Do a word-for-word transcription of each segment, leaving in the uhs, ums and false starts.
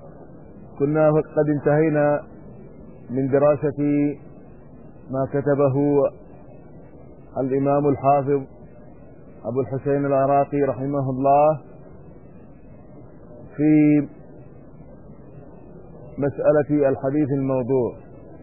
كنا قد انتهينا من دراسة ما كتبه الإمام الحافظ أبو الحسين العراقي رحمه الله في مسألة الحديث الموضوع،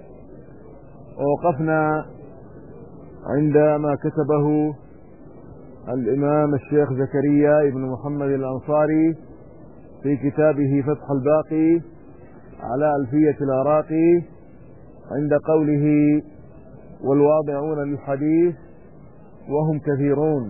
ووقفنا عند ما كتبه الإمام الشيخ زكريا ابن محمد الأنصاري في كتابه فتح الباقي على ألفية العراقي عند قوله: والواضعون للحديث وهم كثيرون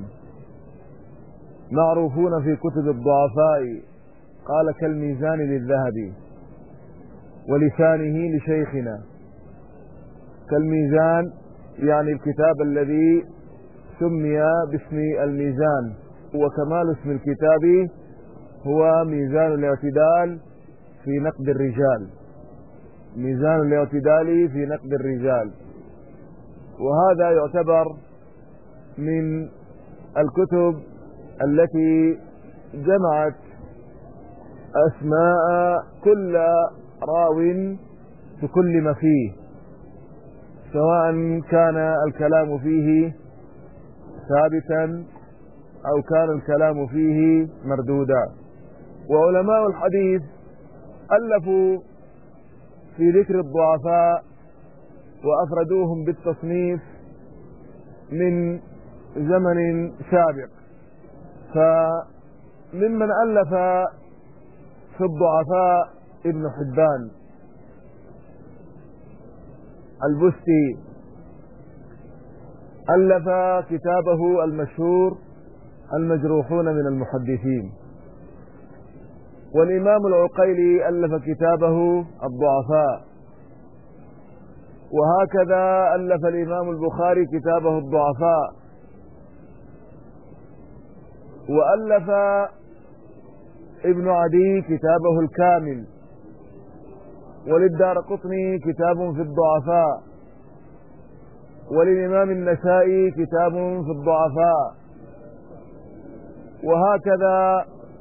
معروفون في كتب الضعفاء، قال كالميزان للذهبي ولسانه لشيخنا. كالميزان يعني الكتاب الذي سمي باسم الميزان، وكمال اسم الكتاب هو ميزان الاعتدال في نقد الرجال، ميزان الاعتدال في نقد الرجال. وهذا يعتبر من الكتب التي جمعت أسماء كل راو تكلم فيه، سواء كان الكلام فيه ثابتا أو كان الكلام فيه مردودا. وعلماء الحديث ألفوا في ذكر الضعفاء وأفردوهم بالتصنيف من زمن سابق. فممن ألف في الضعفاء ابن حبان البستي، ألف كتابه المشهور المجروحون من المحدثين. والإمام العقيلي ألف كتابه الضعفاء. وهكذا ألف الإمام البخاري كتابه الضعفاء. وألف ابن عدي كتابه الكامل. وللدارقطني كتاب في الضعفاء. وللإمام النسائي كتاب في الضعفاء. وهكذا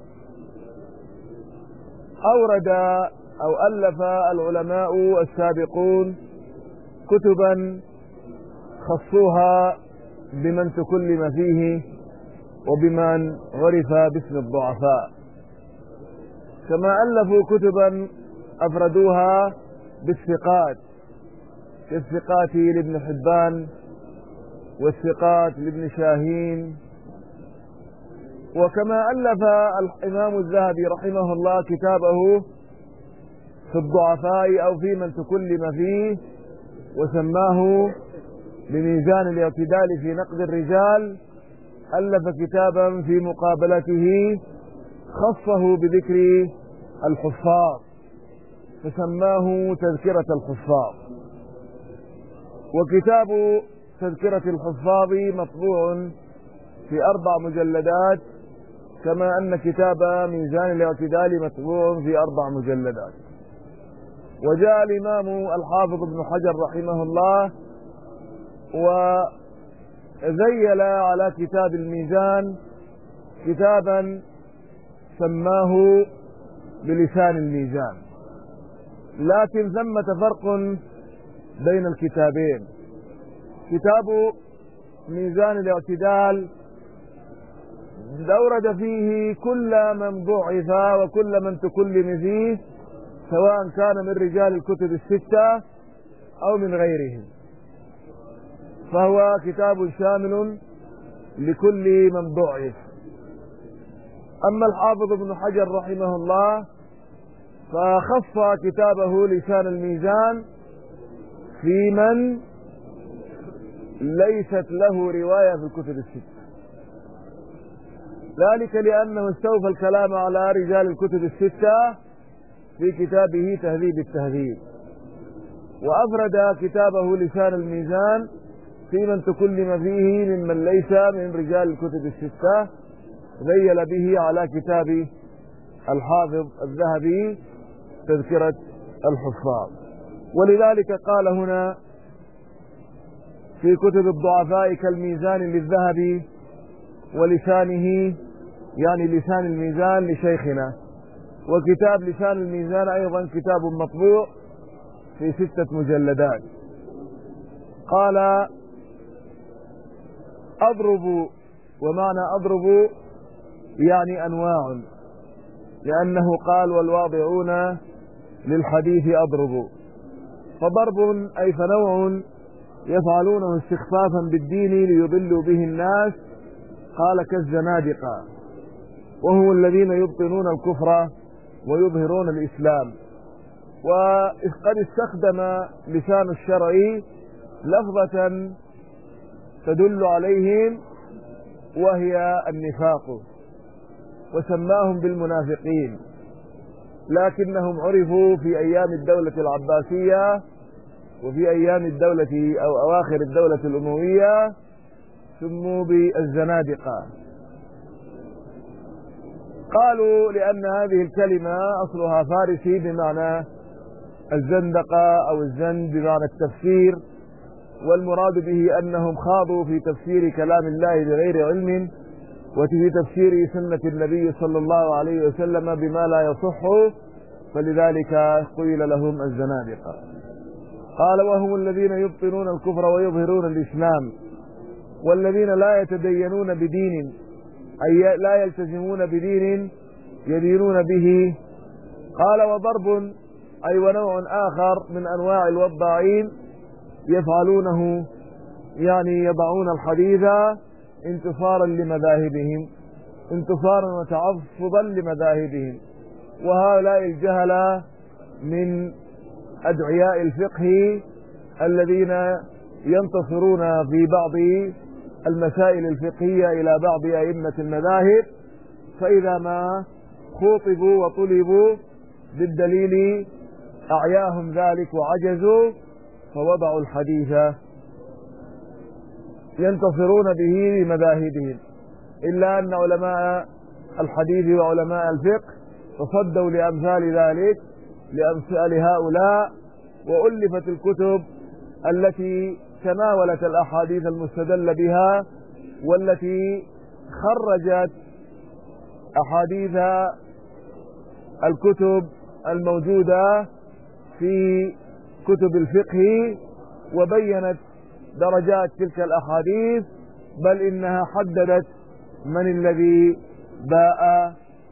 أورد أو ألف العلماء السابقون كتبا خصوها بمن تكلم فيه وبمن عرف باسم الضعفاء، كما ألفوا كتبا أفردوها بالثقات، كالثقات لابن حبان والثقات لابن شاهين. وكما ألف الإمام الذهبي رحمه الله كتابه في الضعفاء أو في من تكلم فيه، وسماه بميزان الاعتدال في نقد الرجال. ألف كتابا في مقابلته خصه بذكر الحفاظ فسماه تذكرة الحفاظ. وكتاب تذكرة الحفاظ مطبوع في أربع مجلدات، كما أن كتاب ميزان الاعتدال مطبوع في أربع مجلدات. وجاء الإمام الحافظ ابن حجر رحمه الله وذيل على كتاب الميزان كتابا سماه بلسان الميزان. لكن ثمة فرق بين الكتابين. كتاب ميزان الاعتدال أورد فيه كل من ضعف وكل من تكلم فيه، سواء كان من رجال الكتب الستة أو من غيرهم، فهو كتاب شامل لكل من ضعف. أما الحافظ ابن حجر رحمه الله فخص كتابه لسان الميزان في من ليست له رواية في الكتب الستة، ذلك لأنه استوفى الكلام على رجال الكتب الستة في كتابه تهذيب التهذيب، وأفرد كتابه لسان الميزان في من تكلم فيه ممن ليس من رجال الكتب الستة، ذيل به على كتاب الحافظ الذهبي تذكرة الحفاظ. ولذلك قال هنا في كتب الضعفاء كالميزان للذهبي ولسانه، يعني لسان الميزان لشيخنا. وكتاب لسان الميزان أيضا كتاب مطبوع في ستة مجلدات. قال أضرب، ومعنى أضرب يعني أنواع، لأنه قال والواضعون للحديث أضرب، فضرب أي فنوع يفعلونه استخفافا بالدين ليضلوا به الناس، قال كالزنادقة، وهم الذين يبطنون الكفر ويظهرون الإسلام. وقد استخدم لسان الشرع لفظة تدل عليهم وهي النفاق، وسماهم بالمنافقين، لكنهم عرفوا في أيام الدولة العباسية وفي أيام الدولة أو أواخر الدولة الأموية سموا بالزنادقة. قالوا لأن هذه الكلمة أصلها فارسي بمعنى الزندقة أو الزند بمعنى التفسير، والمراد به أنهم خاضوا في تفسير كلام الله بغير علم وفي تفسير سنة النبي صلى الله عليه وسلم بما لا يصح، فلذلك قيل لهم الزنادقة. قال وهم الذين يبطنون الكفر ويظهرون الإسلام، والذين لا يتدينون بدين أي لا يلتزمون بدين يدينون به. قال وضرب أي ونوع آخر من أنواع الوضاعين يفعلونه، يعني يضعون الحديث انتصارا لمذاهبهم، انتصارا وتعصبا لمذاهبهم. وهؤلاء الجهلة من أدعياء الفقه الذين ينتصرون في بعض المسائل الفقهية إلى بعض أئمة المذاهب، فإذا ما خوطبوا وطلبوا بالدليل أعياهم ذلك وعجزوا، فوضعوا الحديث ينتصرون به لمذاهبهم. إلا أن علماء الحديث وعلماء الفقه تصدوا لأمثال ذلك، لأمثال هؤلاء، وألفت الكتب التي تناولت الأحاديث المستدل بها، والتي خرجت أحاديث الكتب الموجودة في كتب الفقه، وبينت درجات تلك الأحاديث، بل إنها حددت من الذي باء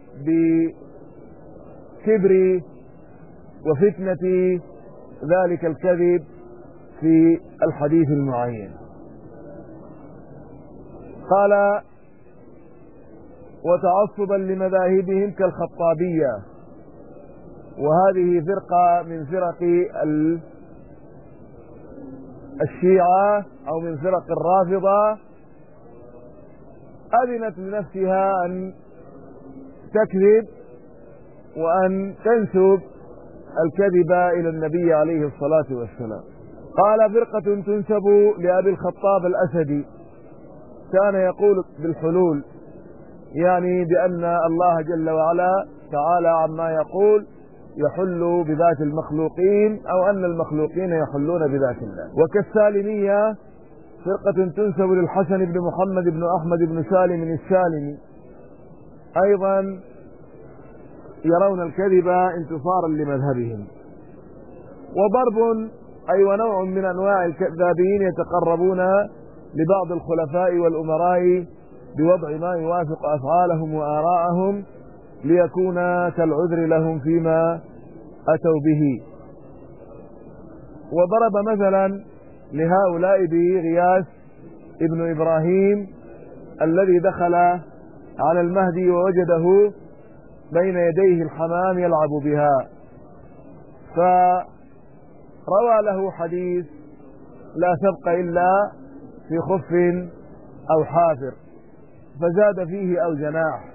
بكبر وفتنة ذلك الكذب في الحديث المعين. قال وتعصبا لمذاهبهم كالخطابية، وهذه فرقة من فرق الشيعة أو من فرق الرافضة، أذنت لنفسها أن تكذب وأن تنسب الكذب إلى النبي عليه الصلاة والسلام. قال فرقة تنسب لأبي الخطاب الأسدي، كان يقول بالحلول، يعني بأن الله جل وعلا تعالى عما يقول يحل بذات المخلوقين، أو أن المخلوقين يحلون بذات الله. وكالسالمية فرقة تنسب للحسن بن محمد بن أحمد بن سالم السالمي، أيضا يرون الكذب انتصارا لمذهبهم. وضرب أي ونوع من أنواع الكذابين يتقربون لبعض الخلفاء والأمراء بوضع ما يوافق أفعالهم وآراءهم ليكون كالعذر لهم فيما أتوا به. وضرب مثلا لهؤلاء بغياث ابن إبراهيم الذي دخل على المهدي ووجده بين يديه الحمام يلعب بها، فروى له حديث لا سبق إلا في خف أو حافر، فزاد فيه أو جناح،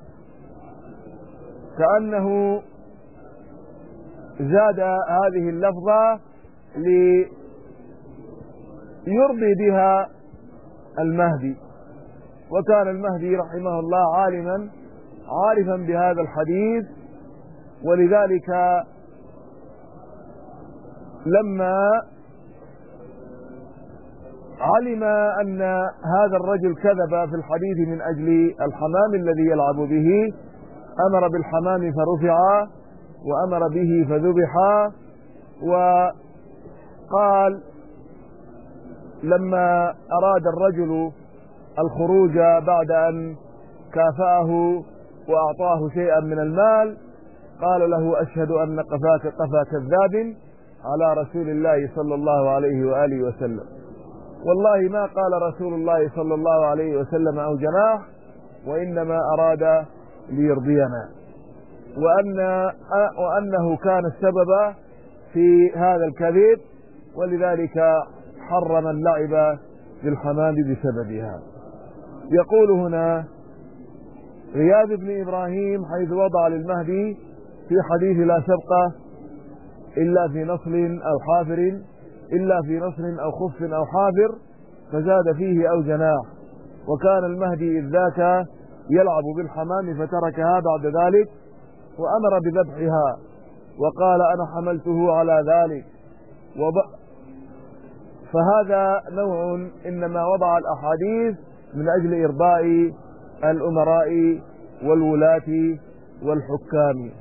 كأنه زاد هذه اللفظة ليرضي بها المهدي. وكان المهدي رحمه الله عالما عارفا بهذا الحديث، ولذلك لما علم أن هذا الرجل كذب في الحديث من أجل الحمام الذي يلعب به، أمر بالحمام فرفع، وأمر به فذبح. وقال لما أراد الرجل الخروج بعد أن كافأه وأعطاه شيئا من المال، قال له: أشهد أن قفاك قفا كذاب على رسول الله صلى الله عليه وآله وسلم. والله ما قال رسول الله صلى الله عليه وسلم أو جناح، وإنما أراد ليرضينا، وأن وأنه كان السبب في هذا الكذب، ولذلك حرم اللعب بالحمام بسببها. يقول هنا غياث بن إبراهيم حيث وضع للمهدي في حديث: لا سبق إلا في نصل أو حافر إلا في نصل أو خف أو حافر، فزاد فيه أو جناح. وكان المهدي إذ ذاك يلعب بالحمام فتركها بعد ذلك، وأمر بذبحها وقال: أنا حملته على ذلك. وب... فهذا نوع إنما وضع الأحاديث من أجل إرضاء الأمراء والولاة والحكام.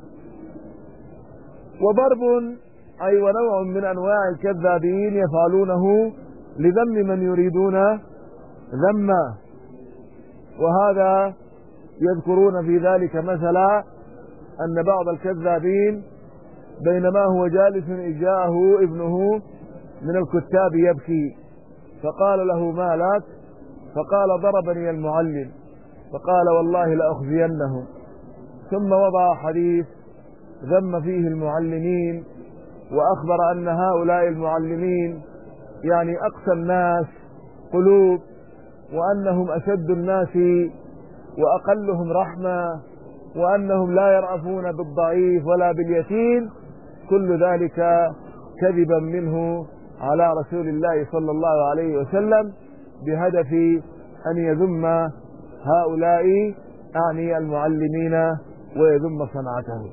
وضرب أي ونوع من أنواع الكذابين يفعلونه لذم من يريدون ذمه، وهذا يذكرون في ذلك مثلا أن بعض الكذابين بينما هو جالس إذ جاءه ابنه من الكتاب يبكي، فقال له: ما لك؟ فقال: ضربني المعلم. فقال: والله لأخزينهم. ثم وضع حديث ذم فيه المعلمين، وأخبر أن هؤلاء المعلمين يعني أقسى الناس قلوب، وأنهم أشد الناس وأقلهم رحمة، وأنهم لا يرأفون بالضعيف ولا باليتيم. كل ذلك كذبا منه على رسول الله صلى الله عليه وسلم بهدف أن يذم هؤلاء أعني المعلمين ويذم صنعته.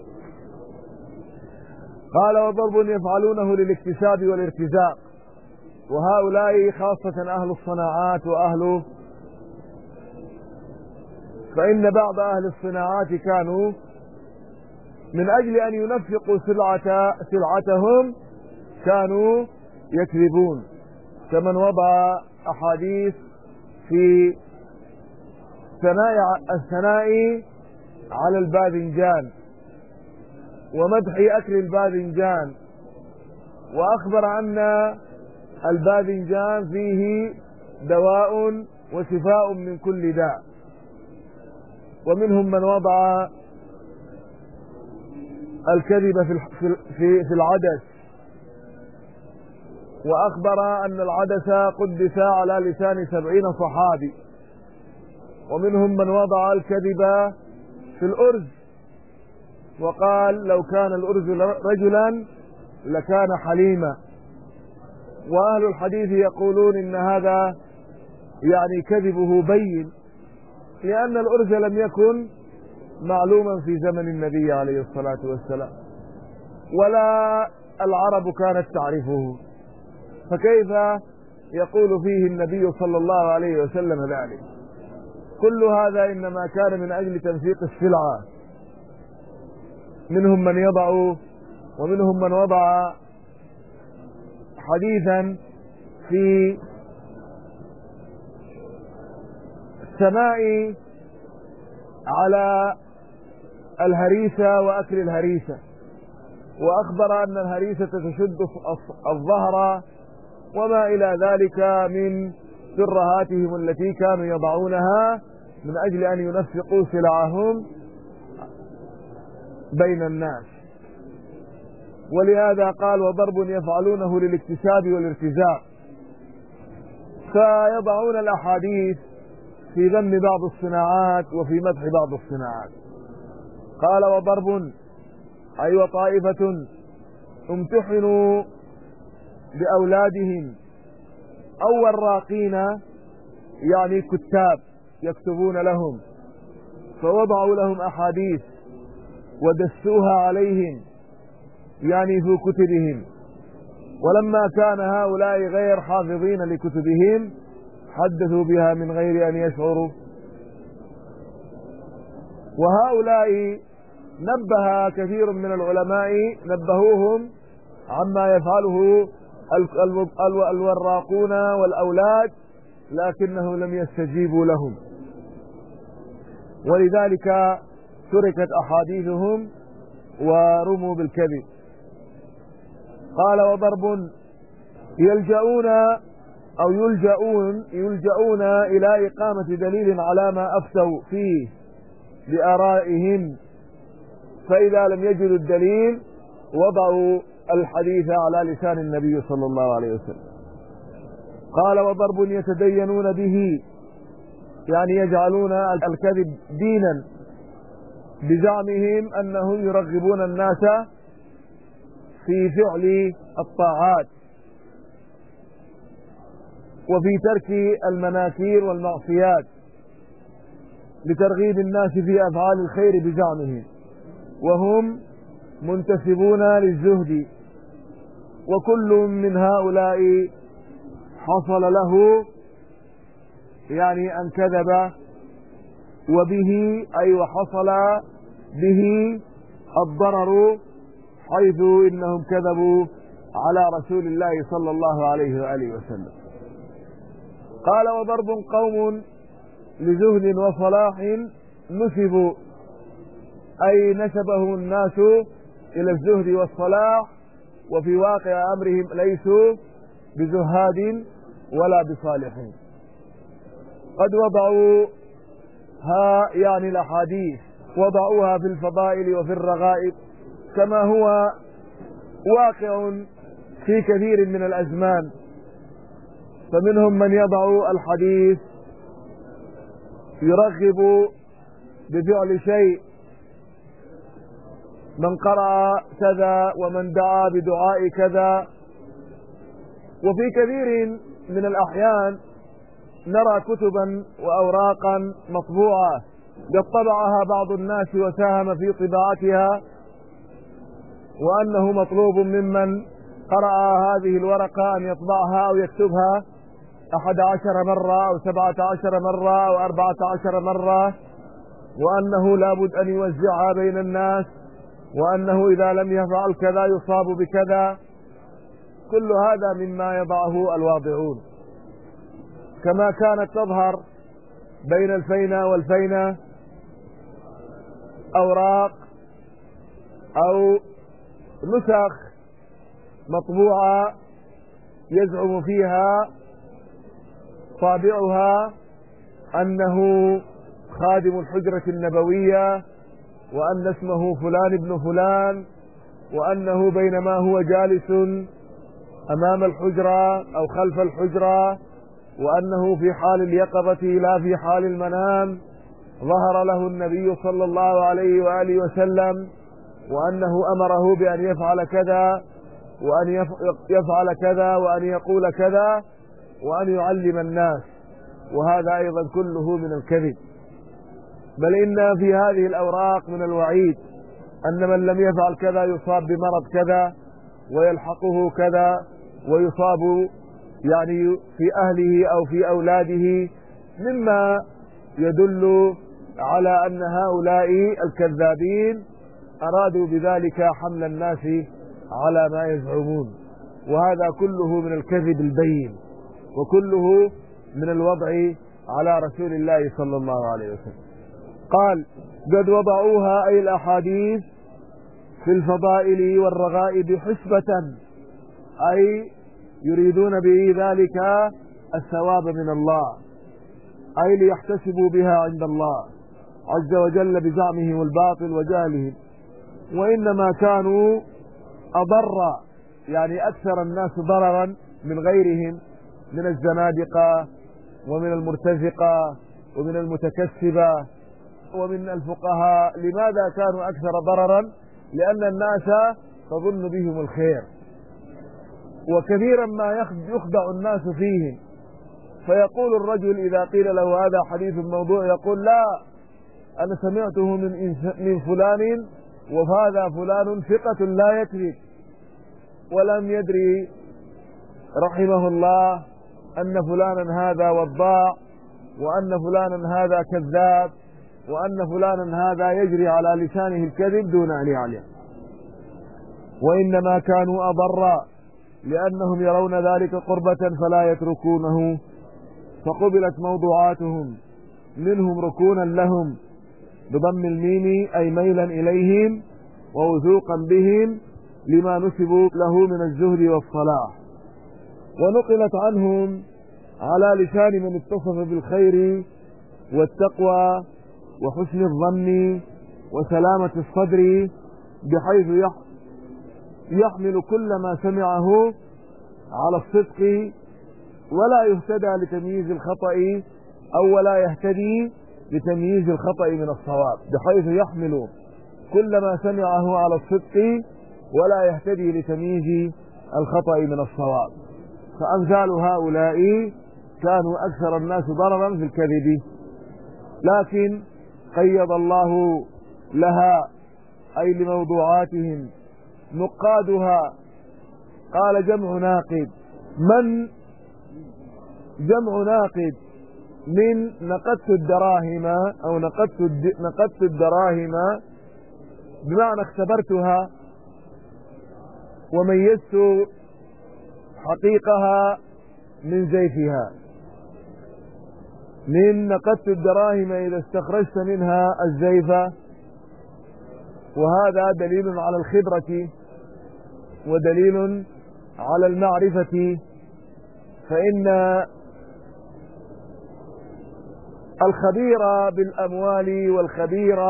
قال: وضرب يفعلونه للاكتساب والارتزاق، وهؤلاء خاصة أهل الصناعات وأهل فإن بعض أهل الصناعات كانوا من أجل أن ينفقوا سلعة سلعتهم كانوا يكذبون، كمن وضع أحاديث في ثناء الثناء على الباذنجان ومدح أكل الباذنجان، وأخبر أن الباذنجان فيه دواء وشفاء من كل داء. ومنهم من وضع الكذب في في في العدس، وأخبر أن العدس قدس على لسان سبعين صحابي. ومنهم من وضع الكذب في الأرز، وقال: لو كان الأرز رجلا لكان حليما. وأهل الحديث يقولون إن هذا يعني كذبه بين، لأن الأرز لم يكن معلوما في زمن النبي عليه الصلاة والسلام، ولا العرب كانت تعرفه، فكيف يقول فيه النبي صلى الله عليه وسلم ذلك؟ كل هذا إنما كان من أجل تنفيق السلعة. منهم من يضع ومنهم من وضع حديثا في السماء على الهريسة وأكل الهريسة، وأخبر أن الهريسة تشد الظهر وما إلى ذلك من سرهاتهم التي كانوا يضعونها من أجل أن ينفقوا سلعهم بين الناس. ولهذا قال: وضرب يفعلونه للاكتساب والارتزاق، فيضعون الأحاديث في ذم بعض الصناعات وفي مدح بعض الصناعات. قال: وضرب أي وطائفة امتحنوا بأولادهم أو وراقين يعني كتاب يكتبون لهم، فوضعوا لهم أحاديث ودسوها عليهم يعني في كتبهم، ولما كان هؤلاء غير حافظين لكتبهم حدثوا بها من غير أن يشعروا. وهؤلاء نبه كثير من العلماء، نبهوهم عما يفعله الوراقون والأولاد، لكنهم لم يستجيبوا لهم، ولذلك تركت أحاديثهم ورموا بالكذب. قال وضرب يلجؤون أو يلجؤون يلجؤون إلى إقامة دليل على ما أفتوا فيه بآرائهم، فإذا لم يجدوا الدليل وضعوا الحديث على لسان النبي صلى الله عليه وسلم. قال وضرب يتدينون به، يعني يجعلون الكذب دينا بزعمهم أنهم يرغبون الناس في فعل الطاعات وفي ترك المناكير والمعصيات لترغيب الناس في أفعال الخير بزعمهم، وهم منتسبون للزهد. وكل من هؤلاء حصل له يعني أن كذب وبه أي وحصل به الضرر، حيث إنهم كذبوا على رسول الله صلى الله عليه وآله وسلم. قال وضرب قوم لزهد وصلاح نسبوا، أي نسبهم الناس إلى الزهد والصلاح، وفي واقع أمرهم ليسوا بزهاد ولا بصالحين. قد وضعوا ها يعني الأحاديث وضعوها في الفضائل وفي الرغائب، كما هو واقع في كثير من الأزمان. فمنهم من يضع الحديث يرغب بفعل شيء، من قرأ كذا ومن دعا بدعاء كذا. وفي كثير من الأحيان نرى كتبا وأوراقا مطبوعة قد طبعها بعض الناس وساهم في طباعتها، وأنه مطلوب ممن قرأ هذه الورقة أن يطبعها أو يكتبها أحد عشر مرة أو سبعة عشر مرة أو أربعة عشر مرة، وأنه لابد أن يوزعها بين الناس، وأنه إذا لم يفعل كذا يصاب بكذا. كل هذا مما يضعه الواضعون، كما كانت تظهر بين الفينة والفينة أوراق أو نسخ مطبوعة يزعم فيها طابعها أنه خادم الحجرة النبوية، وأن اسمه فلان ابن فلان، وأنه بينما هو جالس أمام الحجرة أو خلف الحجرة وأنه في حال اليقظة لا في حال المنام ظهر له النبي صلى الله عليه وآله وسلم، وأنه أمره بأن يفعل كذا وأن يفعل كذا وأن يقول كذا وأن يعلم الناس. وهذا أيضا كله من الكذب. بل إن في هذه الأوراق من الوعيد أن من لم يفعل كذا يصاب بمرض كذا ويلحقه كذا ويصاب يعني في أهله أو في أولاده، مما يدل على أن هؤلاء الكذابين أرادوا بذلك حمل الناس على ما يزعمون. وهذا كله من الكذب البين، وكله من الوضع على رسول الله صلى الله عليه وسلم. قال قد وضعوها أي الأحاديث في الفضائل والرغائب حسبة، أي يريدون به ذلك الثواب من الله، أي ليحتسبوا بها عند الله عز وجل بزعمهم الباطل وجهلهم. وإنما كانوا أضر يعني أكثر الناس ضررا من غيرهم من الزنادقة ومن المرتزقة ومن المتكسبة ومن الفقهاء. لماذا كانوا أكثر ضررا؟ لأن الناس تظن بهم الخير، وكثيرا ما يخدع الناس فيهم. فيقول الرجل إذا قيل له هذا حديث موضوع يقول لا، أنا سمعته من من فلان، وهذا فلان ثقة لا يكذب، ولم يدري رحمه الله أن فلانا هذا وضاع، وأن فلانا هذا كذاب، وأن فلانا هذا يجري على لسانه الكذب دون أن يعلم، وإنما كانوا أضرا لأنهم يرون ذلك قربة فلا يتركونه، فقبلت موضوعاتهم منهم ركونا لهم بضم الميم أي ميلا إليهم ووثوقا بهم لما نسبوا له من الزهد والصلاح، ونقلت عنهم على لسان من اتصف بالخير والتقوى وحسن الظن وسلامة الصدر، بحيث يحمل كل ما سمعه على الصدق ولا يهتدى لتمييز الخطأ أو ولا يهتدي لتمييز الخطأ من الصواب، بحيث يحمل كل ما سمعه على الصدق ولا يهتدي لتمييز الخطأ من الصواب. فأمثال هؤلاء كانوا أكثر الناس ضررا في الكذب، لكن قيض الله لها أي لموضوعاتهم نقادها. قال جمع ناقد، من جمع ناقد من نقدت الدراهم أو نقدت نقدت الدراهم بمعنى اختبرتها وميزت حقيقها من زيفها. من نقدت الدراهم إذا استخرجت منها الزيف، وهذا دليل على الخبرة ودليل على المعرفة، فإن الخبير بالأموال والخبير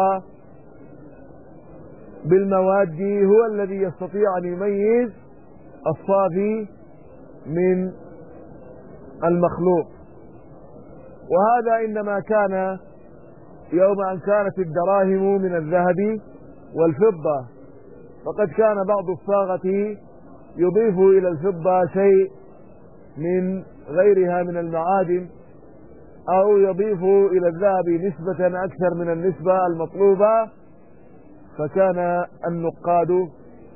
بالمواد هو الذي يستطيع أن يميز الصافي من المخلوق، وهذا إنما كان يوم أن كانت الدراهم من الذهب والفضة، فقد كان بعض الصاغة يضيف إلى الفضة شيء من غيرها من المعادن، أو يضيف إلى الذهب نسبة أكثر من النسبة المطلوبة، فكان النقاد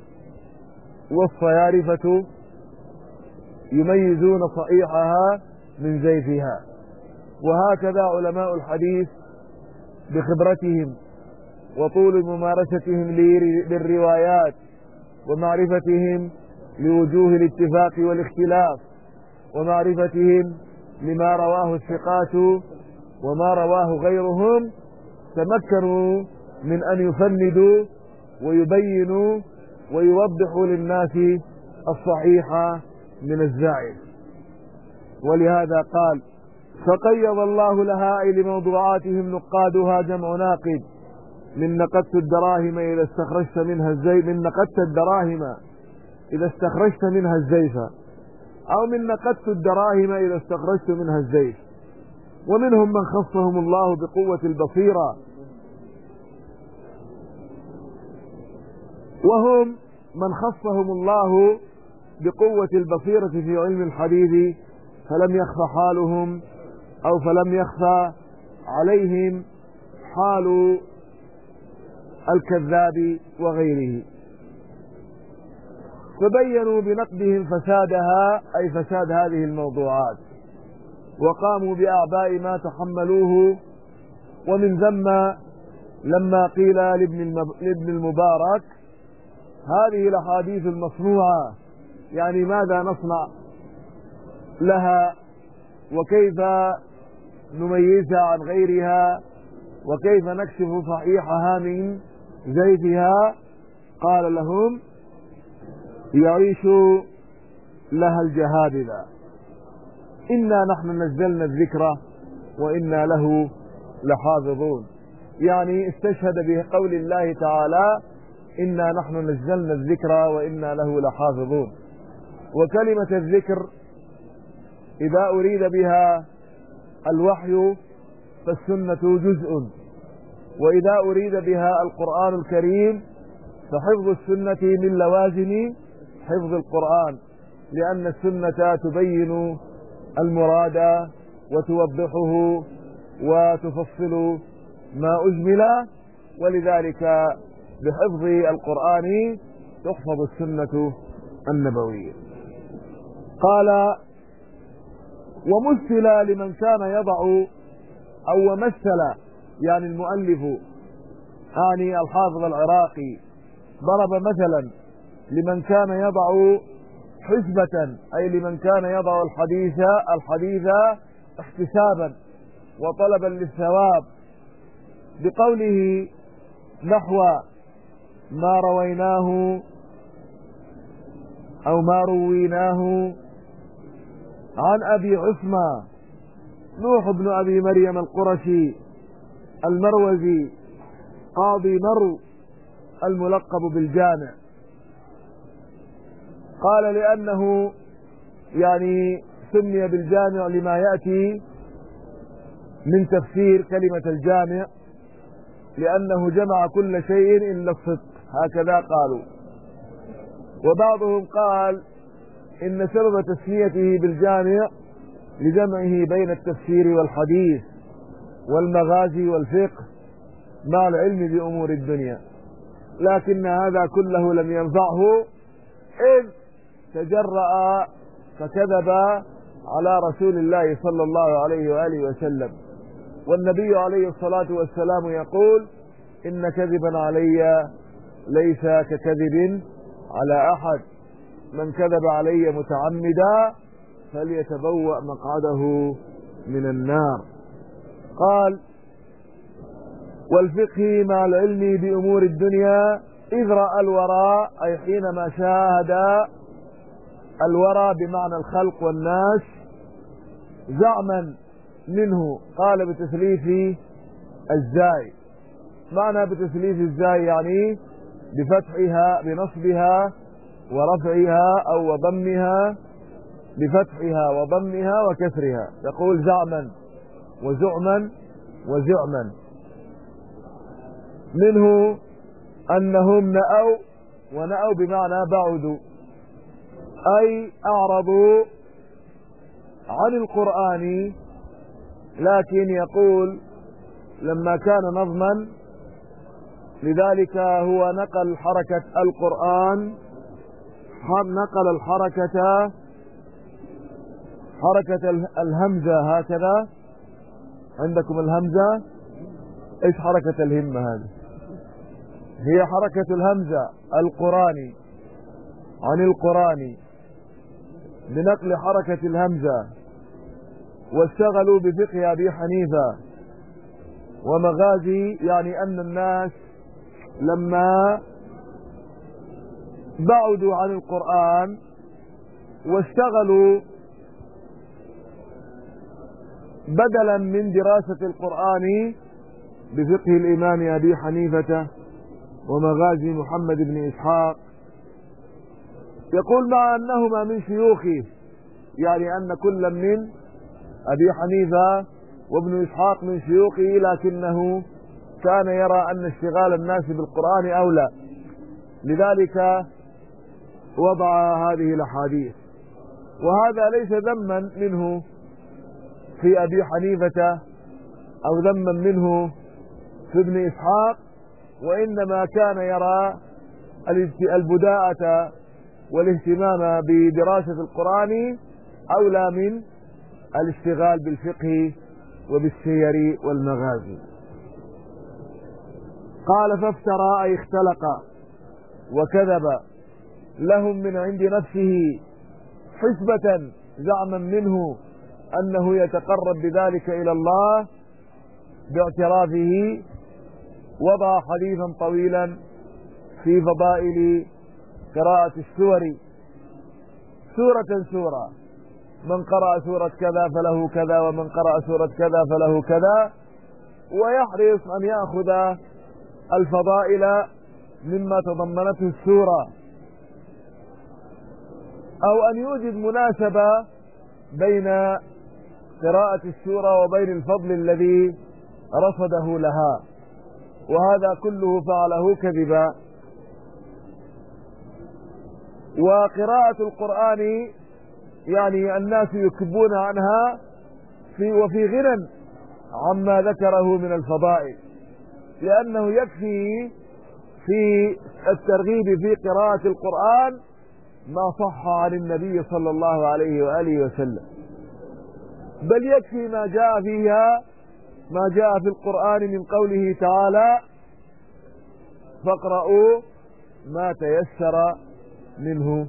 والصيارفة يميزون صحيحها من زيفها. وهكذا علماء الحديث بخبرتهم وطول ممارستهم للروايات ومعرفتهم لوجوه الاتفاق والاختلاف ومعرفتهم لما رواه الثقات وما رواه غيرهم، تمكنوا من أن يفندوا ويبينوا ويوضحوا للناس الصحيح من الزائف. ولهذا قال فقيض الله لها أي لموضوعاتهم نقادها جمع ناقد، من نقدت الدراهم إذا استخرجت منها الزيف، من نقدت الدراهم إذا استخرجت منها الزيف، أو من نقدت الدراهم إذا استخرجت منها الزيف. ومنهم من خصهم الله بقوة البصيرة، وهم من خصهم الله بقوة البصيرة في علم الحديث فلم يخفى حالهم أو فلم يخفى عليهم حال الكذاب وغيره، فبينوا بنقدهم فسادها أي فساد هذه الموضوعات، وقاموا بأعباء ما تحملوه. ومن ثم لما قيل لابن المبارك هذه الأحاديث المصنوعة يعني ماذا نصنع لها وكيف نميزها عن غيرها وكيف نكشف صحيحها من زيفها، قال لهم يعيش لها الجهابذة، إنا نحن نزلنا الذكر وإنا له لحافظون. يعني استشهد بقول الله تعالى إنا نحن نزلنا الذكر وإنا له لحافظون. وكلمة الذكر إذا أريد بها الوحي فالسنة جزء، وإذا أريد بها القرآن الكريم فحفظ السنة من لوازم حفظ القرآن، لأن السنة تبين المراد وتوضحه وتفصل ما أجمل، ولذلك بحفظ القرآن تحفظ السنة النبوية. قال ومثل لمن كان يضع أو ومثل يعني المؤلف يعني الحافظ العراقي ضرب مثلا لمن كان يضع حسبة، أي لمن كان يضع الحديث الحديث احتسابا وطلبا للثواب، بقوله نحو ما رويناه أو ما رويناه عن أبي عثمان نوح بن أبي مريم القرشي المروزي قاضي مرو الملقب بالجامع. قال لأنه يعني سمي بالجامع لما يأتي من تفسير كلمة الجامع، لأنه جمع كل شيء إلا الصدق، هكذا قالوا. وبعضهم قال إن سبب تسميته بالجامع لجمعه بين التفسير والحديث والمغازي والفقه مع العلم بأمور الدنيا، لكن هذا كله لم ينفعه إذ تجرأ فكذب على رسول الله صلى الله عليه وآله وسلم، والنبي عليه الصلاة والسلام يقول إن كذبا علي ليس ككذب على أحد، من كذب علي متعمدا فليتبوأ مقعده من النار. قال والفقه مع العلم بأمور الدنيا إذ رأى الوراء، أي حينما شاهد الورى بمعنى الخلق والناس زعما منه. قال بتثليث الزاي، معنى بتثليث الزاي يعني بفتحها بنصبها ورفعها أو وضمها، بفتحها وضمها وكسرها، يقول زعما وزعما وزعما. منه أنهم نأوا، ونأوا بمعنى بعدوا، أي أعرضوا عن القرآن، لكن يقول لما كان نظما لذلك هو نقل حركة القرآن، نقل الحركة حركة الهمزة هكذا. عندكم الهمزة، ايش حركة الهمة هذه؟ هي حركة الهمزة القراني عن القرآن بنقل حركة الهمزة. واشتغلوا بفقه أبي حنيفة ومغازي، يعني أن الناس لما بعدوا عن القرآن واشتغلوا بدلا من دراسة القرآن بفقه الإمام أبي حنيفة ومغازي محمد بن إسحاق، يقول مع أنهما من شيوخه، يعني أن كل من أبي حنيفة وابن إسحاق من شيوخه، لكنه كان يرى أن اشتغال الناس بالقرآن أولى، لذلك وضع هذه الأحاديث. وهذا ليس ذما منه في أبي حنيفة أو ذما منه في ابن إسحاق، وإنما كان يرى البداءة والاهتمام بدراسة القرآن أولى من الاشتغال بالفقه وبالسير والمغازي. قال فافترى، أي اختلق وكذب لهم من عند نفسه حسبة زعما منه أنه يتقرب بذلك إلى الله باعترافه. وضع حديثا طويلا في فضائل قراءة السور سورة سورة، من قرأ سورة كذا فله كذا، ومن قرأ سورة كذا فله كذا، ويحرص أن يأخذ الفضائل مما تضمنته السورة، أو أن يوجد مناسبة بين قراءة السورة وبين الفضل الذي رصده لها، وهذا كله فعله كذبا. وقراءة القرآن يعني الناس يكبون عنها في وفي غنى عما ذكره من الفضائل، لأنه يكفي في الترغيب في قراءة القرآن ما صح عن النبي صلى الله عليه وآله وسلم، بل يكفي ما جاء فيها ما جاء في القرآن من قوله تعالى فاقرؤوا ما تيسر منه.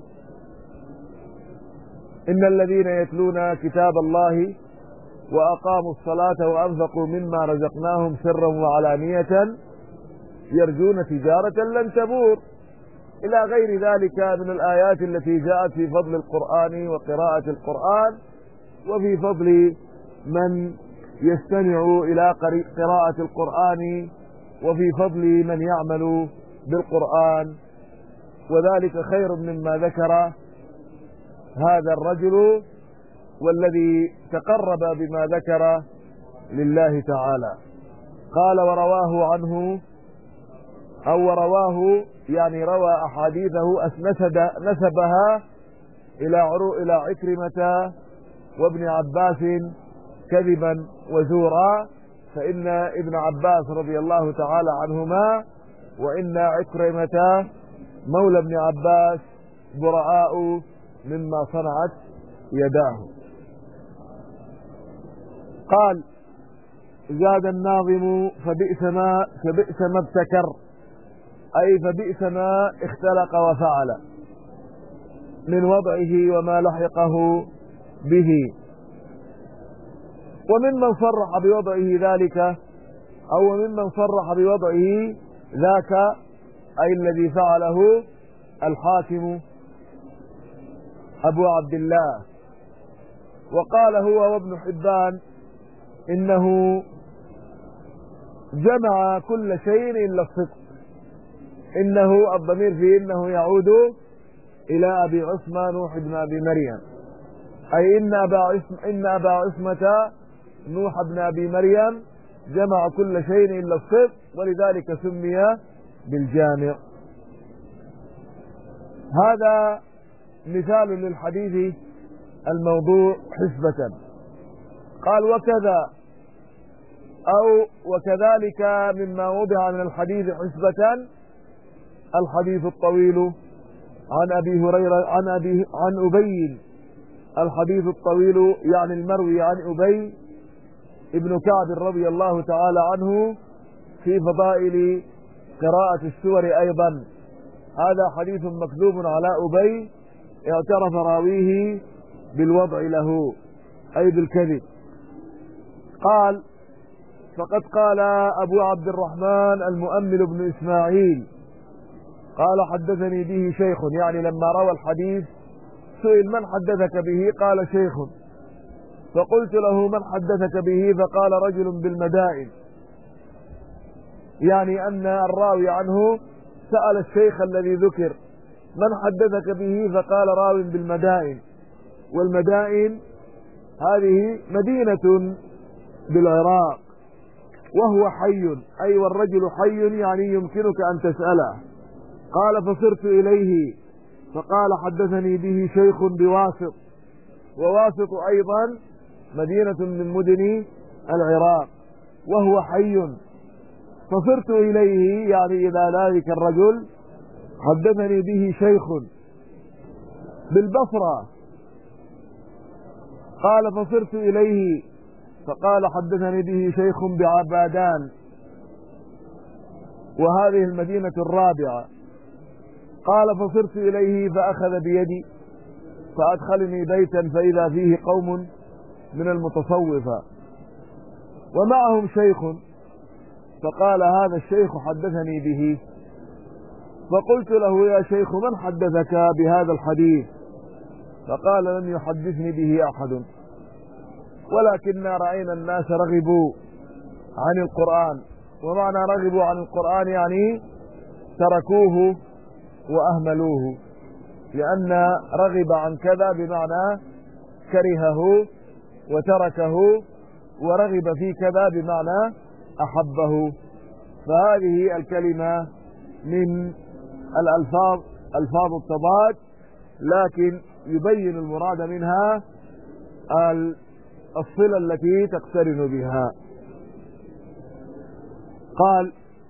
إن الذين يتلون كتاب الله وأقاموا الصلاة وأنفقوا مما رزقناهم سرا وعلانية يرجون تجارة لن تبور، إلى غير ذلك من الآيات التي جاءت في فضل القرآن وقراءة القرآن، وفي فضل من يستمع إلى قراءة القرآن، وفي فضل من يعمل بالقرآن، وذلك خير مما ذكر هذا الرجل والذي تقرب بما ذكر لله تعالى. قال ورواه عنه أو رواه يعني روى أحاديثه أسند نسبها إلى عرو إلى عكرمة وابن عباس كذبا وزورا، فإن ابن عباس رضي الله تعالى عنهما وإن عكرمة مولى ابن عباس براء مما صنعت يداه. قال زاد الناظم فبئس ما فبئس ما ابتكر، أي فبئس ما اختلق وفعل من وضعه وما لحقه به. وممن صرح بوضعه ذلك أو ممن صرح بوضعه ذاك أي الذي فعله الحاكم أبو عبد الله، وقال هو وابن حبان إنه جمع كل شيء إلا الصدق. إنه الضمير في إنه يعود إلى أبي عصمة نوح بن أبي مريم، أي إن أبا عصمة, إن أبا عصمة نوح بن أبي مريم جمع كل شيء إلا الصدق، ولذلك سمي بالجامع. هذا مثال للحديث الموضوع حسبة. قال وكذا أو وكذلك مما وضع من الحديث حسبة الحديث الطويل عن أبي هريرة عن أبي عن أبي الحديث الطويل يعني المروي عن أبي ابن كعب رضي الله تعالى عنه في فضائل قراءة السور أيضا. هذا حديث مكذوب على أبي اعترف راويه بالوضع له أي بالكذب. قال فقد قال أبو عبد الرحمن المؤمل بن إسماعيل قال حدثني به شيخ، يعني لما روى الحديث سئل من حدثك به؟ قال شيخ. فقلت له من حدثك به؟ فقال رجل بالمدائن، يعني أن الراوي عنه سأل الشيخ الذي ذكر من حدثك به؟ فقال راو بالمدائن، والمدائن هذه مدينة بالعراق، وهو حي أي والرجل حي يعني يمكنك أن تسأله. قال فصرت إليه فقال حدثني به شيخ بواسط، وواسط أيضا مدينة من مدن العراق، وهو حي. فصرت إليه يعني إلى ذلك الرجل حدثني به شيخ بالبصرة. قال فصرت إليه فقال حدثني به شيخ بعبادان، وهذه المدينة الرابعة. قال فصرت إليه فأخذ بيدي فأدخلني بيتا فإذا فيه قوم من المتصوفة ومعهم شيخ، فقال هذا الشيخ حدثني به. فقلت له يا شيخ من حدثك بهذا الحديث؟ فقال لم يحدثني به أحد، ولكننا رأينا الناس رغبوا عن القرآن. ومعنى رغبوا عن القرآن يعني تركوه وأهملوه، لأن رغب عن كذا بمعنى كرهه وتركه، ورغب في كذا بمعنى أحبه. فهذه الكلمة من الألفاظ ألفاظ التضاد، لكن يبين المراد منها الصلة التي تقترن بها. قال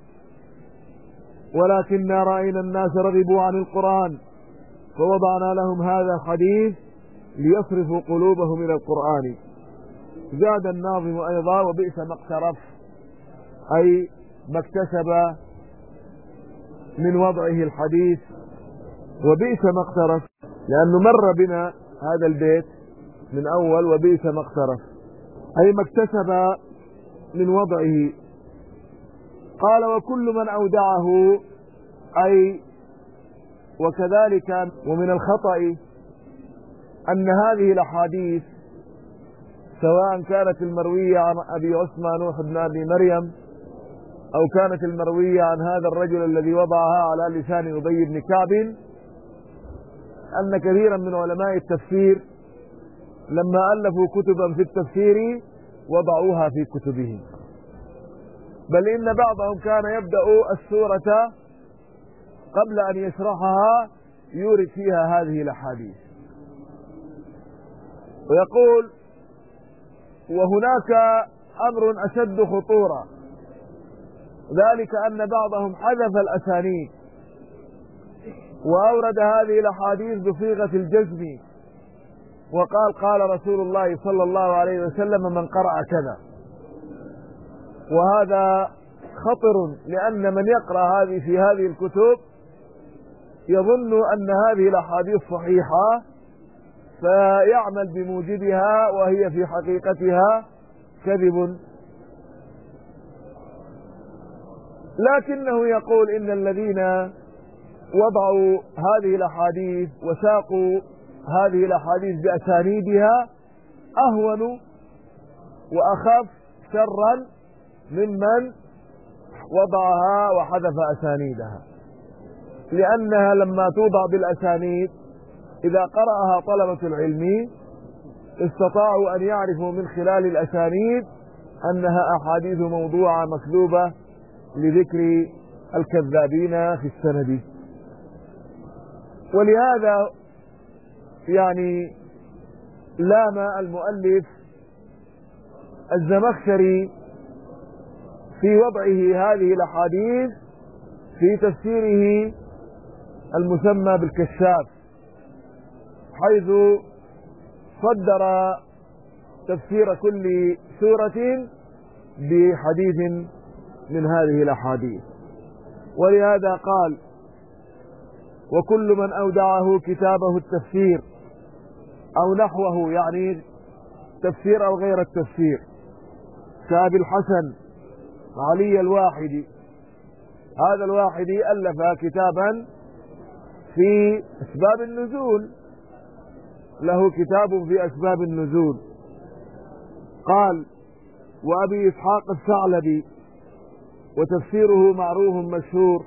ولكننا رأينا الناس رغبوا عن القرآن فوضعنا لهم هذا الحديث ليصرفوا قلوبهم إلى القرآن، زاد الناظم أيضا: وبئس ما اقترف، أي ما اكتسب من وضعه الحديث. وبئس ما اقترف لأنه مر بنا هذا البيت من أول وبئس ما اقترف، أي ما اكتسب من وضعه. قال: وكل من أودعه، أي وكذلك ومن الخطأ أن هذه الأحاديث سواء كانت المروية عن أبي عثمان نوح بن أبي مريم أو كانت المروية عن هذا الرجل الذي وضعها على لسان أبي بن كعب، أن كثيرا من علماء التفسير لما ألفوا كتبا في التفسير وضعوها في كتبهم، بل إن بعضهم كان يبدأ السورة قبل أن يشرحها يورد فيها هذه الأحاديث. ويقول: وهناك أمر أشد خطورة، ذلك أن بعضهم حذف الأسانيد وأورد هذه الأحاديث بصيغة الجزم، وقال: قال رسول الله صلى الله عليه وسلم: من قرأ كذا. وهذا خطر، لأن من يقرأ هذه في هذه الكتب يظن أن هذه الأحاديث صحيحة فيعمل بموجبها، وهي في حقيقتها كذب. لكنه يقول: إن الذين وضعوا هذه الأحاديث وساقوا هذه الأحاديث بأسانيدها أهون وأخف شرا ممن وضعها وحذف أسانيدها، لأنها لما توضع بالأسانيد إذا قرأها طلبة العلم استطاعوا أن يعرفوا من خلال الأسانيد أنها أحاديث موضوعة مكذوبة لذكر الكذابين في السند. ولهذا يعني لام المؤلف الزمخشري في وضعه هذه الأحاديث في تفسيره المسمى بالكشاف، حيث صدر تفسير كل سورة بحديث من هذه الأحاديث. ولهذا قال: وكل من أودعه كتابه التفسير أو نحوه، يعني تفسير أو غير التفسير، كأبي الحسن علي الواحدي. هذا الواحدي ألف كتابا في أسباب النزول، له كتاب في أسباب النزول. قال: وأبي إسحاق الثعلبي، وتفسيره معروف مشهور،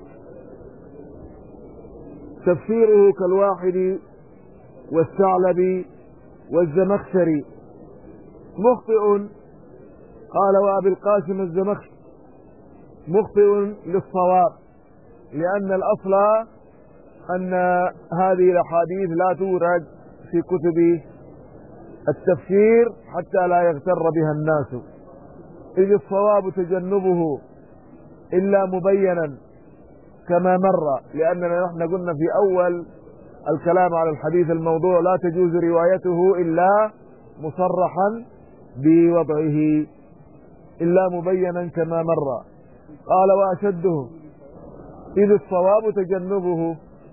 تفسيره كالواحدي والثعلبي والزمخشري. مخطئ. قال: وأبي القاسم الزمخشري مخطئ للصواب، لأن الأصل أن هذه الأحاديث لا تورد في كتب التفسير حتى لا يغتر بها الناس، إذ الصواب تجنبه إلا مبينا كما مر، لأننا نحن قلنا في أول الكلام على الحديث الموضوع: لا تجوز روايته إلا مصرحا بوضعه إلا مبينا كما مر. قال: وأشده، إذ الصواب تجنبه،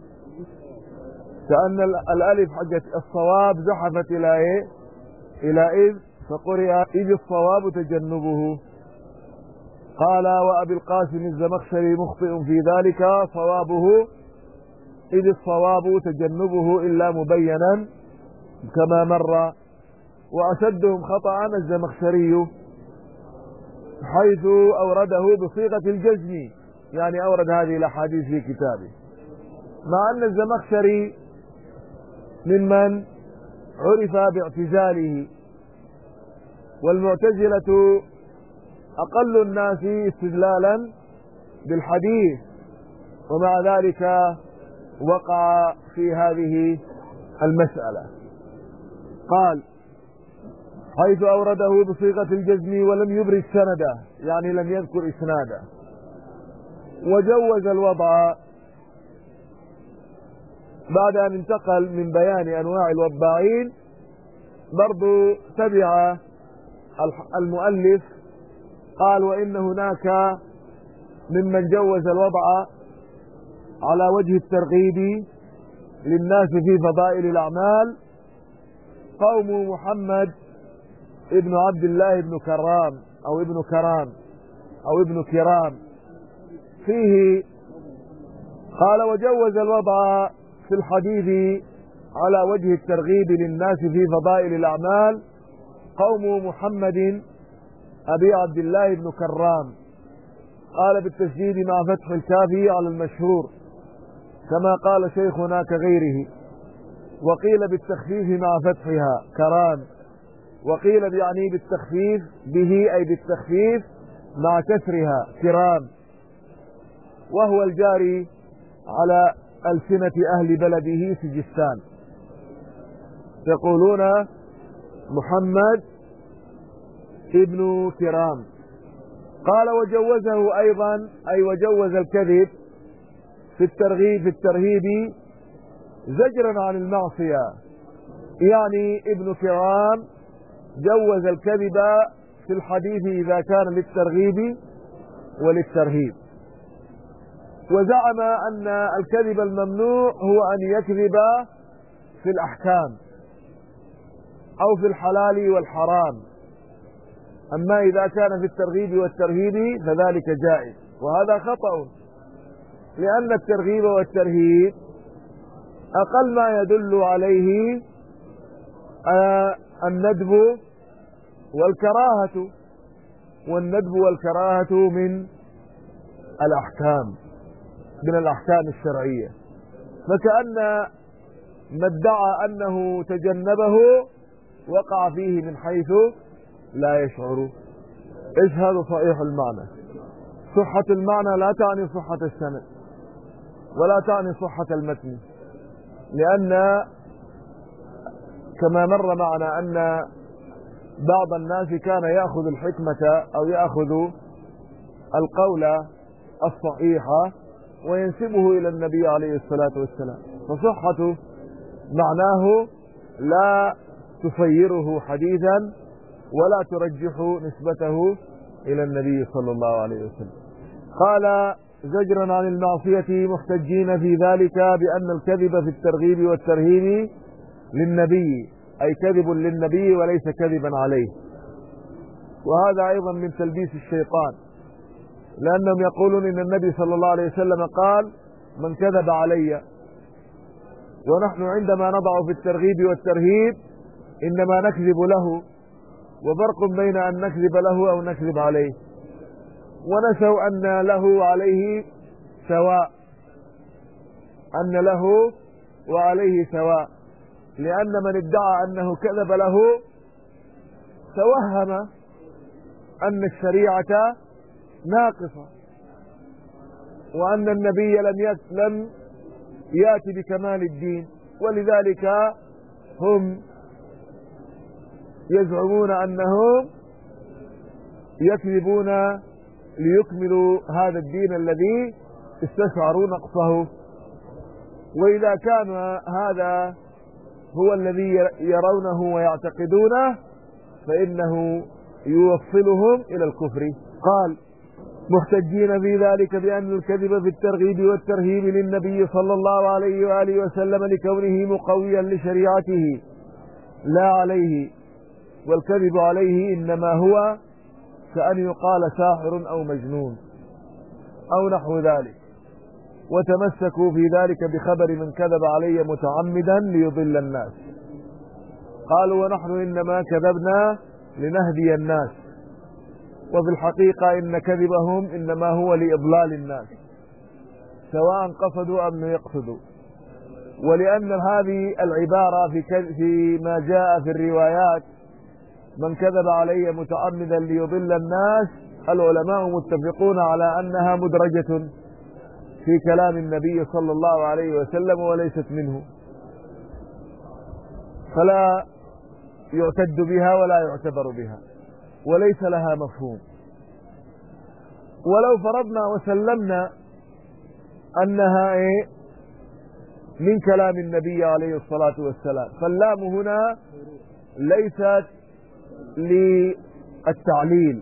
كأن الألف حقت الصواب زحفت إلى إيه؟ إلى إذ، فقرئ إذ الصواب تجنبه. قال: وأبي القاسم الزمخشري مخطئ في ذلك، صوابه إذ الصواب تجنبه إلا مبينا كما مر. وأشدهم خطأ الزمخشري، حيث أورده بصيغة الجزم، يعني أورد هذه الأحاديث في كتابه، مع أن الزمخشري ممن عرف باعتزاله، والمعتزلة أقل الناس استدلالا بالحديث، ومع ذلك وقع في هذه المسألة. قال: حيث أورده بصيغة الجزم ولم يبرز سنده، يعني لم يذكر إسناده. وجوز الوضع بعد أن انتقل من بيان أنواع الوضاعين، برضو تبع المؤلف قال وإن هناك ممن جوز الوضع على وجه الترغيب للناس في فضائل الأعمال قوم محمد ابن عبد الله ابن كرام أو ابن كرام أو ابن كرام فيه قال وجوز الوضع في الحديث على وجه الترغيب للناس في فضائل الأعمال قوم محمد أبي عبد الله بن كرام. قال بالتشديد مع فتح الكافي على المشهور كما قال شيخنا كغيره، وقيل بالتخفيف مع فتحها كرام، وقيل يعني بالتخفيف به أي بالتخفيف مع كسرها كرام، وهو الجاري على ألسنة أهل بلده سجستان، يقولون محمد ابن كرام. قال وجوزه أيضا أي وجوز الكذب في الترغيب في الترهيب زجرا عن المعصية، يعني ابن كرام جوز الكذب في الحديث إذا كان للترغيب وللترهيب، وزعم أن الكذب الممنوع هو أن يكذب في الأحكام أو في الحلال والحرام، أما إذا كان في الترغيب والترهيب فذلك جائز، وهذا خطأ، لأن الترغيب والترهيب أقل ما يدل عليه الندب والكراهة، والندب والكراهة من الأحكام من الأحكام الشرعية، فكأن ما ادعى أنه تجنبه وقع فيه من حيث لا يشعر. إيش هذا صحيح المعنى؟ صحة المعنى لا تعني صحة السند ولا تعني صحة المتن، لأن كما مر معنا أن بعض الناس كان يأخذ الحكمة أو يأخذ القول الصحيح وينسبه إلى النبي عليه الصلاة والسلام، فصحة معناه لا تصيره حديثا ولا ترجح نسبته إلى النبي صلى الله عليه وسلم. قال زجرا عن المعصية محتجين في ذلك بأن الكذب في الترغيب والترهيب للنبي أي كذب للنبي وليس كذبا عليه، وهذا أيضا من تلبيس الشيطان، لأنهم يقولون إن النبي صلى الله عليه وسلم قال من كذب علي، ونحن عندما نضع في الترغيب والترهيب إنما نكذب له، وفرق بين أن نكذب له أو نكذب عليه، ونسوا أن له وعليه سواء، أن له وعليه سواء، لأن من ادعى أنه كذب له توهم أن الشريعة ناقصة، وأن النبي لم لم يأتي بكمال الدين، ولذلك هم يزعمون أنهم يكذبون ليكملوا هذا الدين الذي استشعروا نقصه. وإذا كان هذا هو الذي يرونه ويعتقدونه فإنه يوصلهم إلى الكفر. قال محتجين في ذلك بأن الكذب في الترغيب والترهيب للنبي صلى الله عليه وآله وسلم لكونه مقويا لشريعته لا عليه، والكذب عليه إنما هو كأن يقال ساحر أو مجنون أو نحو ذلك، وتمسكوا في ذلك بخبر من كذب علي متعمدا ليضل الناس. قالوا ونحن إنما كذبنا لنهدي الناس، وفي الحقيقة إن كذبهم إنما هو لإضلال الناس سواء قصدوا أم يقصدوا. ولأن هذه العبارة في في ما جاء في الروايات من كذب علي متعمدا ليضل الناس، العلماء متفقون على أنها مدرجة في كلام النبي صلى الله عليه وسلم وليست منه، فلا يعتد بها ولا يعتبر بها وليس لها مفهوم. ولو فرضنا وسلمنا أنها إيه من كلام النبي عليه الصلاة والسلام، فاللام هنا ليست التعليل،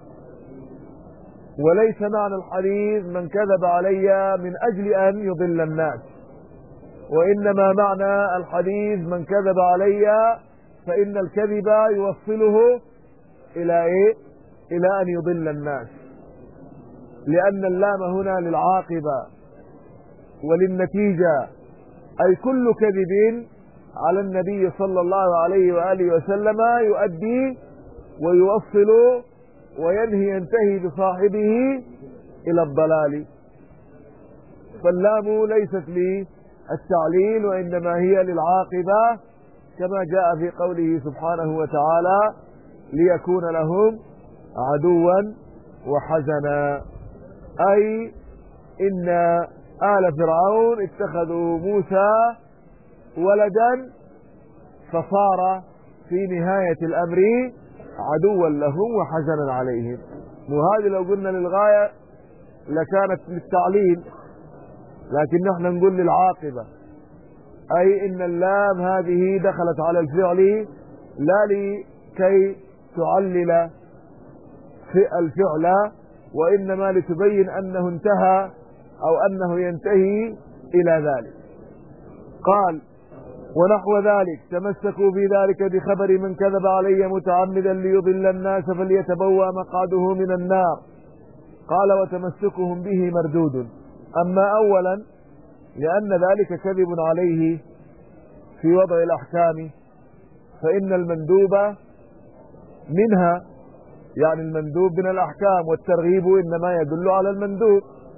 وليس معنى الحديث من كذب علي من أجل أن يضل الناس، وإنما معنى الحديث من كذب علي فإن الكذب يوصله إلى إيه؟ إلى أن يضل الناس، لأن اللام هنا للعاقبة وللنتيجة، أي كل كذب على النبي صلى الله عليه وآله وسلم يؤدي ويوصل وينهي ينتهي بصاحبه إلى الضلال. فاللام ليست للتعليل وإنما هي للعاقبة، كما جاء في قوله سبحانه وتعالى ليكون لهم عدوا وحزنا، أي إن آل فرعون اتخذوا موسى ولدا فصار في نهاية الأمر عدوا لهم وحزنا عليهم. وهذه لو قلنا للغاية لكانت للتعليل، لكن نحن نقول للعاقبة، أي إن اللام هذه دخلت على الفعل لا لكي تعلل في الفعل، وإنما لتبين أنه انتهى أو أنه ينتهي إلى ذلك. قال ونحو ذلك تمسكوا في ذلك بخبر من كذب علي متعمدا ليضل الناس فليتبوأ مقعده من النار. قال وتمسكهم به مردود. أما أولا لأن ذلك كذب عليه في وضع الأحكام، فإن المندوب منها يعني المندوب من الأحكام، والترغيب إنما يدل على المندوب،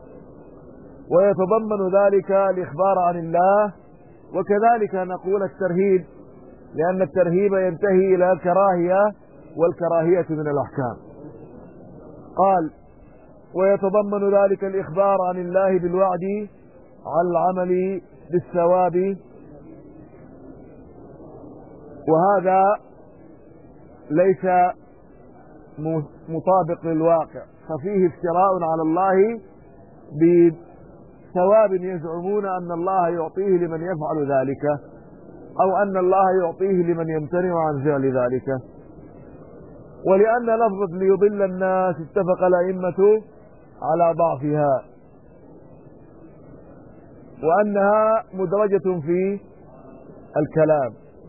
ويتضمن ذلك الإخبار عن الله، وكذلك نقول الترهيب، لأن الترهيب ينتهي إلى الكراهية، والكراهية من الأحكام. قال ويتضمن ذلك الإخبار عن الله بالوعد على العمل بالثواب، وهذا ليس مطابق للواقع، ففيه افتراء على الله بثواب يزعمون أن الله يعطيه لمن يفعل ذلك، أو أن الله يعطيه لمن يمتنع عن فعل ذلك. ولأن لفظة ليضل الناس اتفق الأئمة على ضعفها، وأنها مدرجة في الكلام،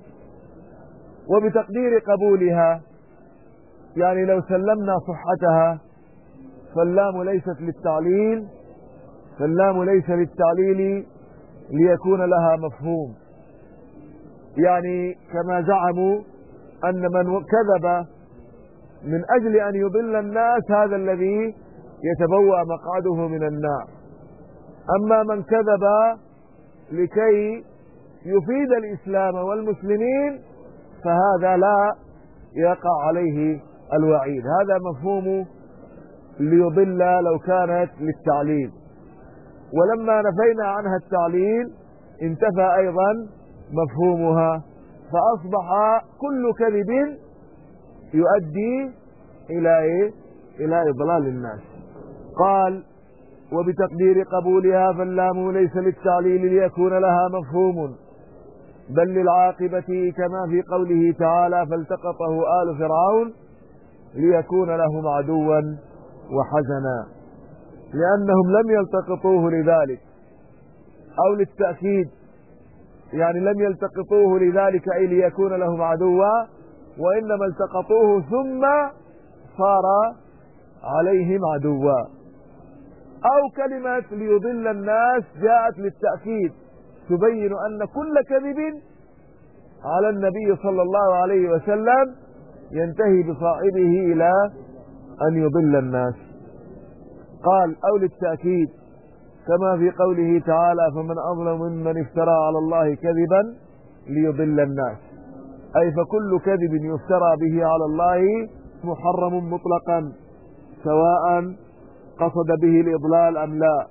وبتقدير قبولها يعني لو سلمنا صحتها فاللام ليست للتعليل، فاللام ليس للتعليل ليكون لها مفهوم، يعني كما زعموا أن من كذب من أجل أن يضل الناس هذا الذي يتبوأ مقعده من النار. أما من كذب لكي يفيد الإسلام والمسلمين فهذا لا يقع عليه الوعيد. هذا مفهوم ليضل لو كانت للتعليل، ولما نفينا عنها التعليل انتفى أيضا مفهومها، فأصبح كل كذب يؤدي إلى إيه؟ إلى إضلال الناس. قال وبتقدير قبولها فاللام ليس للتعليل ليكون لها مفهوم، بل للعاقبة، كما في قوله تعالى فالتقطه آل فرعون ليكون لهم عدوا وحزنا، لأنهم لم يلتقطوه لذلك أو للتأكيد، يعني لم يلتقطوه لذلك أي ليكون لهم عدوا، وإنما التقطوه ثم صار عليهم عدوا. أو كلمة ليضل الناس جاءت للتأكيد تبين أن كل كذب على النبي صلى الله عليه وسلم ينتهي بصاحبه إلى أن يضل الناس. قال أو للتأكيد، كما في قوله تعالى فمن أظلم ممن افترى على الله كذبا ليضل الناس، أي فكل كذب يفترى به على الله محرم مطلقا، سواء قصد به الإضلال أم لا.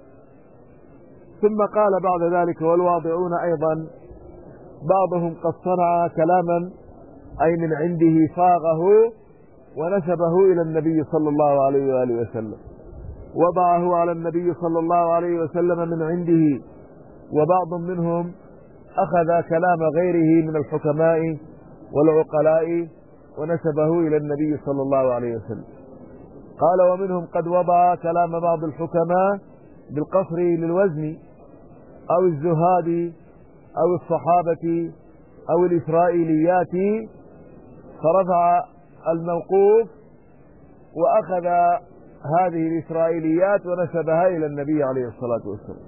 ثم قال بعد ذلك والواضعون أيضا بعضهم قد صنع كلاما أي من عنده صاغه ونسبه إلى النبي صلى الله عليه وآله وسلم، وضعه على النبي صلى الله عليه وسلم من عنده، وبعض منهم أخذ كلام غيره من الحكماء والعقلاء ونسبه إلى النبي صلى الله عليه وسلم. قال ومنهم قد وضع كلام بعض الحكماء بالقصر للوزن أو الزهاد أو الصحابة أو الإسرائيليات، فرفع الموقوف وأخذ هذه الإسرائيليات ونسبها إلى النبي عليه الصلاة والسلام.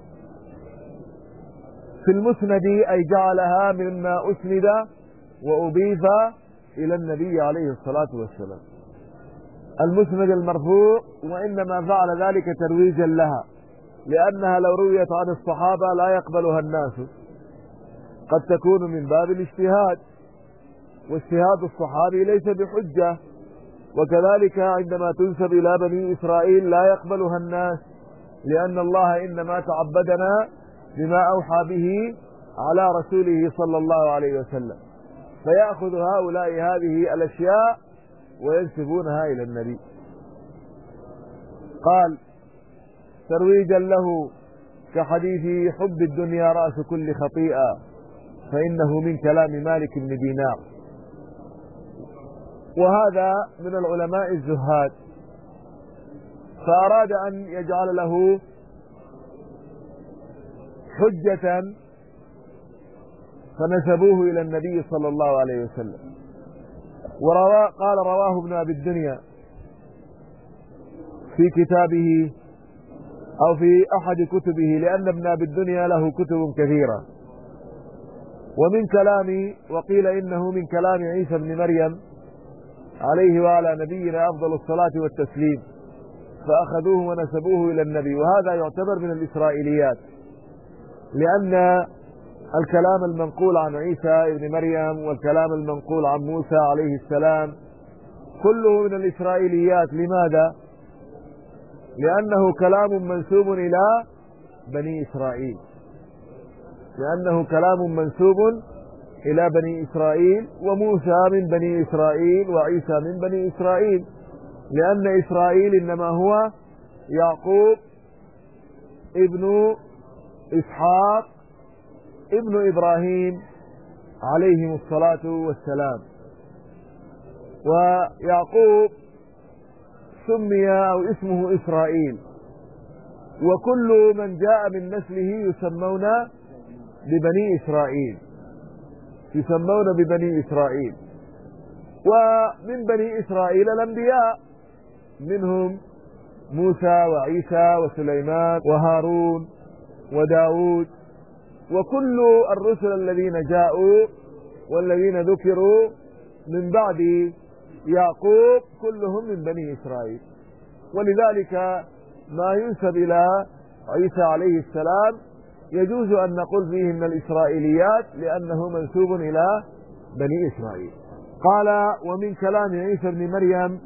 في المسند أي جعلها مما أسند وأضيف إلى النبي عليه الصلاة والسلام. المسند المرفوع وإنما فعل ذلك ترويجا لها، لأنها لو رويت عن الصحابة لا يقبلها الناس، قد تكون من باب الاجتهاد، واجتهاد الصحابي ليس بحجة. وكذلك عندما تنسب إلى بني إسرائيل لا يقبلها الناس، لأن الله إنما تعبدنا بما أوحى به على رسوله صلى الله عليه وسلم، فيأخذ هؤلاء هذه الأشياء وينسبونها إلى النبي. قال ترويجا له كحديث حب الدنيا رأس كل خطيئة فإنه من كلام مالك بن دينار. وهذا من العلماء الزهاد، فأراد أن يجعل له حجة فنسبوه إلى النبي صلى الله عليه وسلم. وروا قال رواه ابن أبي الدنيا في كتابه أو في أحد كتبه، لأن ابن أبي الدنيا له كتب كثيرة. ومن كلام وقيل إنه من كلام عيسى بن مريم عليه وعلى نبينا أفضل الصلاة والتسليم، فأخذوه ونسبوه إلى النبي. وهذا يعتبر من الإسرائيليات، لأن الكلام المنقول عن عيسى بن مريم والكلام المنقول عن موسى عليه السلام كله من الإسرائيليات. لماذا؟ لأنه كلام منسوب إلى بني إسرائيل، لأنه كلام منسوب إلى بني إسرائيل، وموسى من بني إسرائيل وعيسى من بني إسرائيل، لأن إسرائيل إنما هو يعقوب ابن إسحاق ابن إبراهيم عليهم الصلاة والسلام. ويعقوب سمي أو اسمه إسرائيل، وكل من جاء من نسله يسمون ببني إسرائيل، يسمون ببني إسرائيل. ومن بني إسرائيل الأنبياء، منهم موسى وعيسى وسليمان وهارون وداود، وكل الرسل الذين جاءوا والذين ذكروا من بعد يعقوب كلهم من بني إسرائيل. ولذلك ما ينسب إلى عيسى عليه السلام يجوز أن نقول فيه من الإسرائيليات، لأنه منسوب إلى بني إسرائيل. قال ومن كلام عيسى بن مريم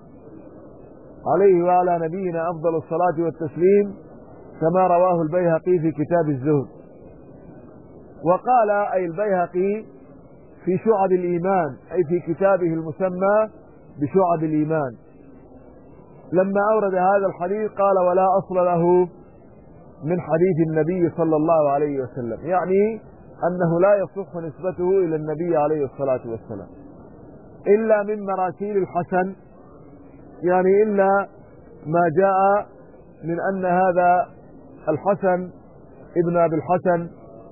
عليه وعلى نبينا أفضل الصلاة والتسليم كما رواه البيهقي في كتاب الزهد. وقال أي البيهقي في شعب الإيمان، أي في كتابه المسمى بشعب الإيمان، لما أورد هذا الحديث قال ولا أصل له من حديث النبي صلى الله عليه وسلم، يعني أنه لا يصح نسبته إلى النبي عليه الصلاة والسلام إلا من مراسيل الحسن، يعني إلا ما جاء من أن هذا الحسن ابن أبي الحسن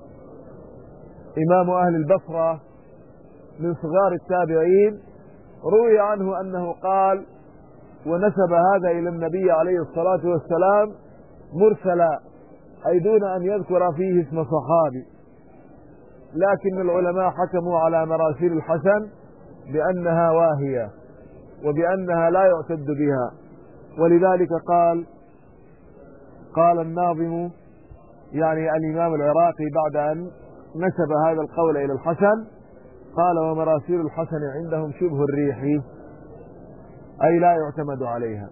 إمام أهل البصرة من صغار التابعين، روي عنه أنه قال ونسب هذا إلى النبي عليه الصلاة والسلام مرسلا، أي دون أن يذكر فيه اسم صحابي. لكن العلماء حكموا على مراسيل الحسن بأنها واهية وبأنها لا يعتد بها، ولذلك قال قال الناظم يعني الإمام العراقي بعد أن نسب هذا القول إلى الحسن قال ومراسيل الحسن عندهم شبه الريح، أي لا يعتمد عليها.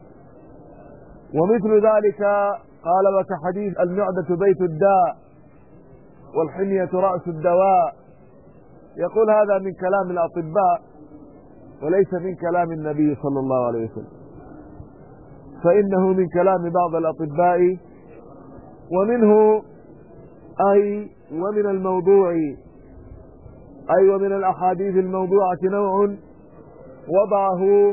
ومثل ذلك قال وكحديث المعدة بيت الداء والحمية رأس الدواء، يقول هذا من كلام الأطباء وليس من كلام النبي صلى الله عليه وسلم، فإنه من كلام بعض الأطباء. ومنه أي ومن الموضوع أي ومن الأحاديث الموضوعة نوع وضعه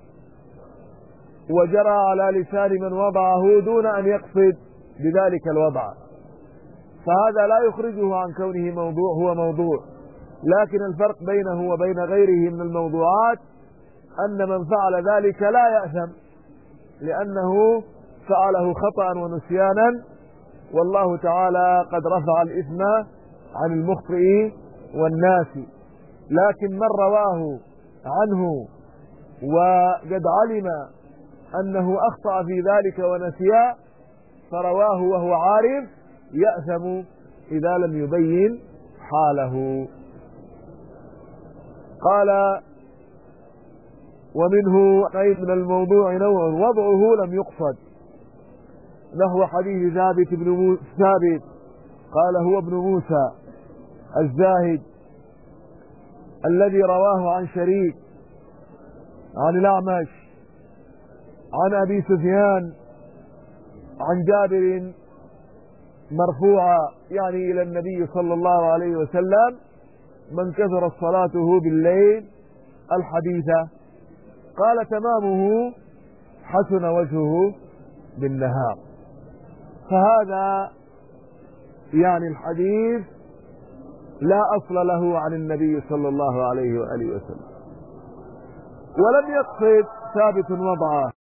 وجرى على لسان من وضعه دون أن يقصد بذلك الوضع، فهذا لا يخرجه عن كونه موضوع هو موضوع. لكن الفرق بينه وبين غيره من الموضوعات أن من فعل ذلك لا يأثم، لأنه فعله خطأ ونسيانا، والله تعالى قد رفع الإثم عن المخطئ والناسي. لكن من رواه عنه وقد علم أنه أخطأ في ذلك ونسيا فرواه وهو عارف يأثم إذا لم يبين حاله. قال: ومنه أي من الموضوع نوع وضعه لم يقصد، نحو حديث ثابت بن موسى ثابت قال هو ابن موسى الزاهد الذي رواه عن شريك عن الأعمش عن أبي سفيان عن جابر مرفوعا يعني إلى النبي صلى الله عليه وسلم: من كثرت صلاته بالليل الحديثة. قال: تمامه حسن وجهه بالنهار. فهذا يعني الحديث لا أصل له عن النبي صلى الله عليه وآله وسلم، ولم يقصد ثابت وضعه.